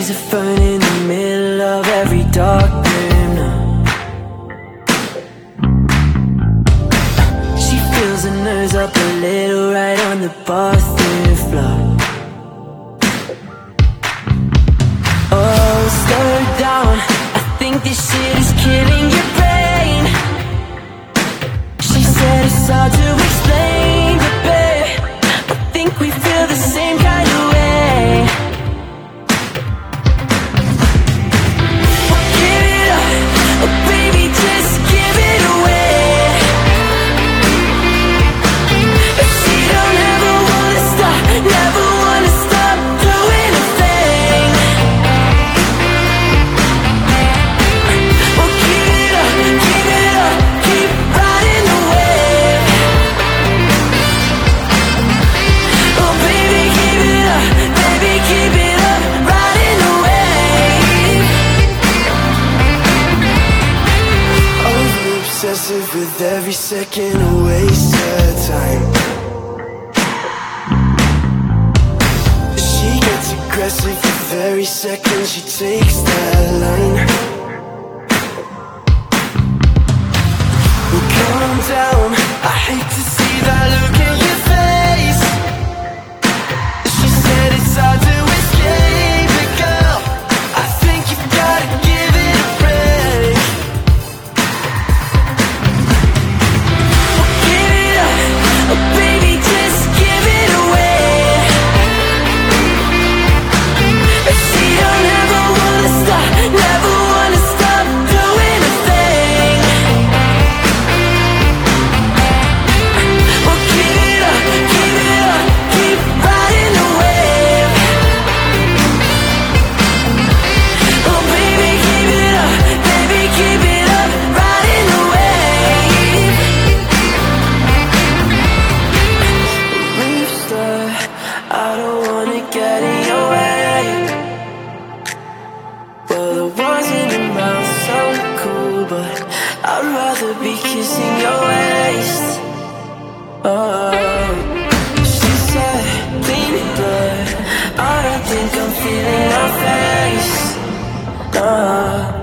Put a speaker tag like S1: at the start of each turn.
S1: a fern in the middle of every dark room now. She feels her nose up a little right on the bathroom floor. Oh, slow down, I think this shit is killing your brain. She said it's hard to explain, but babe, I think we feel the same kind of way. Well, give it up, oh baby, just give it away. She don't ever wanna stop, never wanna stop doing a thing. Well, give it up, keep riding the wave. Oh baby, keep it up, riding the wave. Over obsessive with every second, a waste of time. She gets aggressive with every second she takes that line. Well, calm down, I hate to see that look in your face. She said it's hard to escape it, girl. I think you've gotta give it a break. Well, give it up, oh baby, just give it away. She don't ever wanna stop, never wanna stop doing a thing. Well, give it up, keep riding the wave. Oh baby, keep it up, riding the wave. Rooster, I don't wanna get in your way. Well, the ones in your mouth sound cool, but I'd rather be kissing your waist. Oh, she said, clean blood, I don't think I'm feeling her face. Oh.